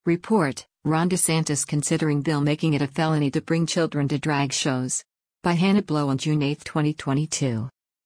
Report, Ron DeSantis considering bill making it a felony to bring children to drag shows. By Hannah Blow on June 8, 2022.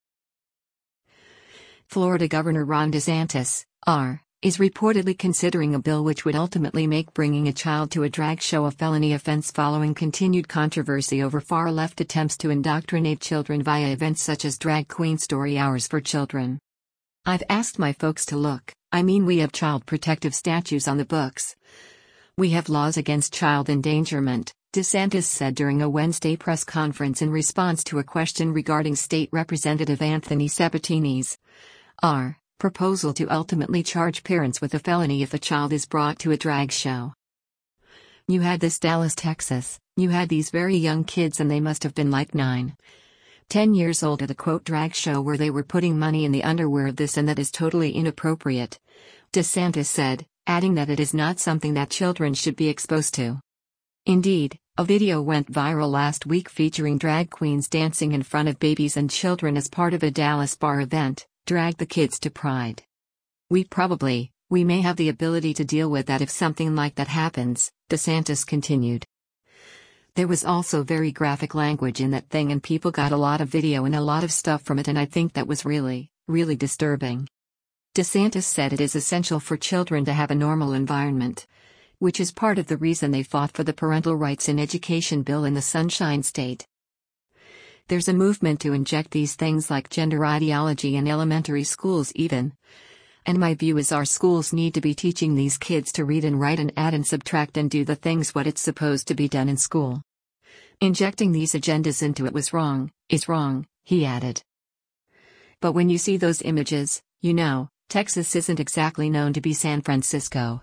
Florida Governor Ron DeSantis, R., is reportedly considering a bill which would ultimately make bringing a child to a drag show a felony offense following continued controversy over far-left attempts to indoctrinate children via events such as Drag Queen Story Hours for Children. I've asked my folks to look. We have child protective statutes on the books. We have laws against child endangerment, DeSantis said during a Wednesday press conference in response to a question regarding State Representative Anthony Sabatini's R. proposal to ultimately charge parents with a felony if a child is brought to a drag show. You had this Dallas, Texas, you had these very young kids and they must have been like 9, 10 years old at a quote drag show where they were putting money in the underwear of this and that is totally inappropriate, DeSantis said, adding that it is not something that children should be exposed to. Indeed, a video went viral last week featuring drag queens dancing in front of babies and children as part of a Dallas bar event, Drag the Kids to Pride. We may have the ability to deal with that if something like that happens, DeSantis continued. There was also very graphic language in that thing and people got a lot of video and a lot of stuff from it and I think that was really, really disturbing. DeSantis said it is essential for children to have a normal environment, which is part of the reason they fought for the Parental Rights in Education bill in the Sunshine State. There's a movement to inject these things like gender ideology in elementary schools even. And my view is our schools need to be teaching these kids to read and write and add and subtract and do the things what it's supposed to be done in school. Injecting these agendas into it was wrong, is wrong, he added. But when you see those images, Texas isn't exactly known to be San Francisco.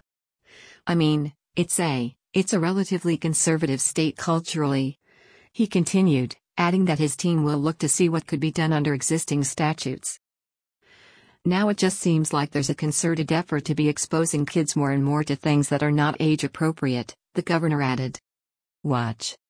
It's a relatively conservative state culturally. He continued, adding that his team will look to see what could be done under existing statutes. Now it just seems like there's a concerted effort to be exposing kids more and more to things that are not age appropriate, the governor added. Watch.